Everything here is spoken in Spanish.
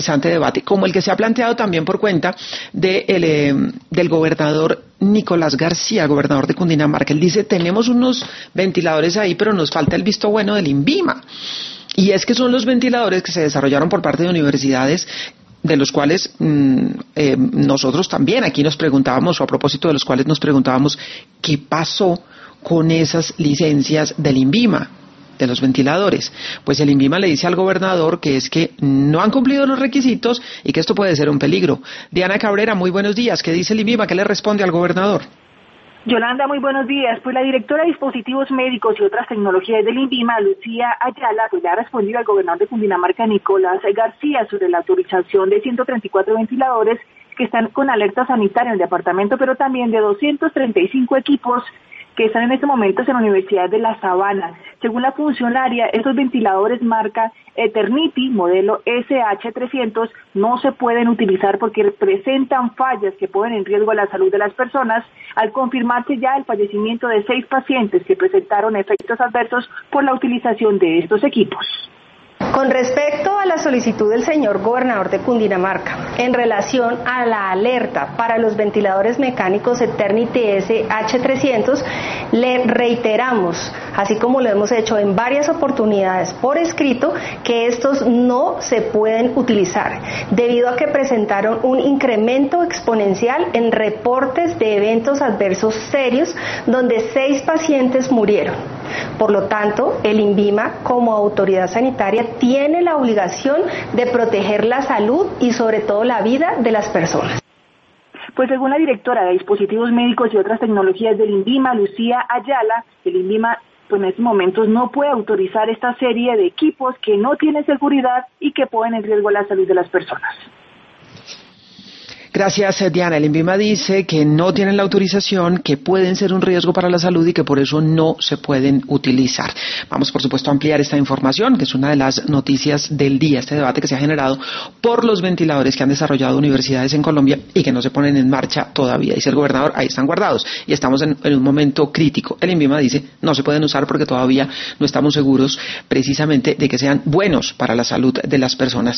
interesante debate, como el que se ha planteado también por cuenta del gobernador Nicolás García, gobernador de Cundinamarca. Él dice, tenemos unos ventiladores ahí, pero nos falta el visto bueno del INVIMA. Y es que son los ventiladores que se desarrollaron por parte de universidades, de los cuales nosotros también aquí nos preguntábamos, o a propósito de los cuales nos preguntábamos, ¿qué pasó con esas licencias del INVIMA, de los ventiladores? Pues el INVIMA le dice al gobernador que es que no han cumplido los requisitos y que esto puede ser un peligro. Diana Cabrera, muy buenos días. ¿Qué dice el INVIMA? ¿Qué le responde al gobernador? Yolanda, muy buenos días. Pues la directora de dispositivos médicos y otras tecnologías del INVIMA, Lucía Ayala, pues le ha respondido al gobernador de Cundinamarca, Nicolás García, sobre la autorización de 134 ventiladores que están con alerta sanitaria en el departamento, pero también de 235 equipos que están en estos momentos en la Universidad de La Sabana. Según la funcionaria, estos ventiladores marca Eternity, modelo SH300, no se pueden utilizar porque presentan fallas que ponen en riesgo la salud de las personas, al confirmarse ya el fallecimiento de 6 pacientes que presentaron efectos adversos por la utilización de estos equipos. Con respecto a la solicitud del señor gobernador de Cundinamarca en relación a la alerta para los ventiladores mecánicos Eternity SH300, le reiteramos, así como lo hemos hecho en varias oportunidades por escrito, que estos no se pueden utilizar, debido a que presentaron un incremento exponencial en reportes de eventos adversos serios, donde 6 pacientes murieron. Por lo tanto, el INVIMA, como autoridad sanitaria, tiene la obligación de proteger la salud y sobre todo la vida de las personas. Pues según la directora de dispositivos médicos y otras tecnologías del INVIMA, Lucía Ayala, el INVIMA pues en estos momentos no puede autorizar esta serie de equipos que no tienen seguridad y que ponen en riesgo la salud de las personas. Gracias, Diana. El INVIMA dice que no tienen la autorización, que pueden ser un riesgo para la salud y que por eso no se pueden utilizar. Vamos, por supuesto, a ampliar esta información, que es una de las noticias del día, este debate que se ha generado por los ventiladores que han desarrollado universidades en Colombia y que no se ponen en marcha todavía. Dice el gobernador, ahí están guardados y estamos en un momento crítico. El INVIMA dice, no se pueden usar porque todavía no estamos seguros precisamente de que sean buenos para la salud de las personas.